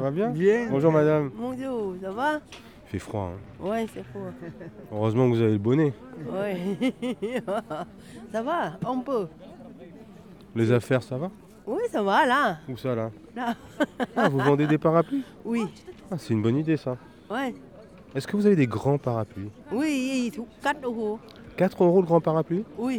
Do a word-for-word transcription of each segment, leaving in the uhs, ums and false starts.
va bien? Bien. Bonjour madame. Bonjour, ça va? Il fait froid. Hein. Ouais, c'est froid. Heureusement que vous avez le bonnet. Ouais. Ça va, on peut. Les affaires, ça va? Oui, ça va là. Où ça là? Là. Ah, vous vendez des parapluies? Oui. Ah, c'est une bonne idée ça. Ouais. Est-ce que vous avez des grands parapluies? Oui, quatre euros. quatre euros le grand parapluie? Oui.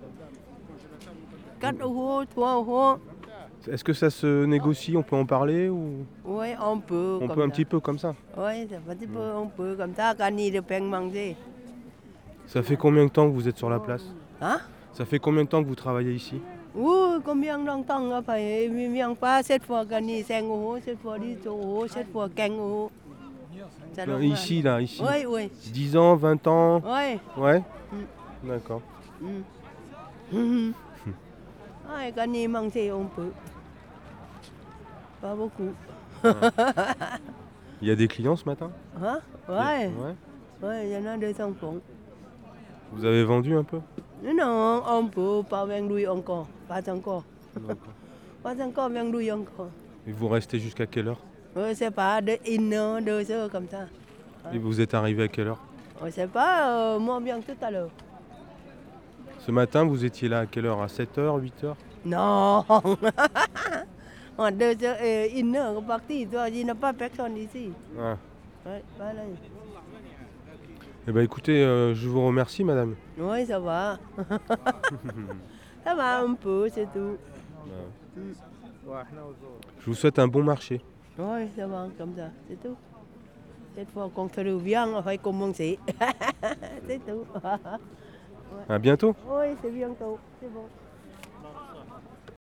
quatre euros, trois euros. Est-ce que ça se négocie? On peut en parler ou Oui, on peut. on comme peut un ça. petit peu comme ça? Oui, un petit peu, on peut comme ça, gagner de pain manger. Ça fait combien de temps que vous êtes sur la place? Hein? Ça fait combien de temps que vous travaillez ici? Oui, combien de temps phải miếng pas cette fois gagner cinq euros, cette fois dix euros, cette fois quinze euros. Ça Non, donne ici là, ici. mal. Oui, oui. dix ans, vingt ans? Oui. Ouais? Mm. D'accord. Mm. Ah, gagner manger, on peut. Pas beaucoup. Il y a des clients ce matin? Hein? Il y a- Ouais. ouais. Ouais, il y en a deux enfants. Vous avez vendu un peu? Non, on peut pas vendre encore. Pas encore. D'accord. Pas encore vendre encore. Et vous restez jusqu'à quelle heure? Je sais pas, de une heure, deux heures comme ça. Et vous êtes arrivé à quelle heure? Je sais pas, euh, moi bien tout à l'heure. Ce matin, vous étiez là à quelle heure? À sept heures, huit heures? Non. En deux heures et une heure parti, toi, il n'y a pas personne ici. Ah. Ouais, voilà. Eh ben écoutez, euh, je vous remercie madame. Oui, ça va. Ça va un peu, c'est tout. Je vous souhaite un bon marché. Oui, ça va comme ça, c'est tout. Cette fois qu'on se revient, on va commencer. C'est tout. À bientôt. Oui, c'est bientôt, c'est bon.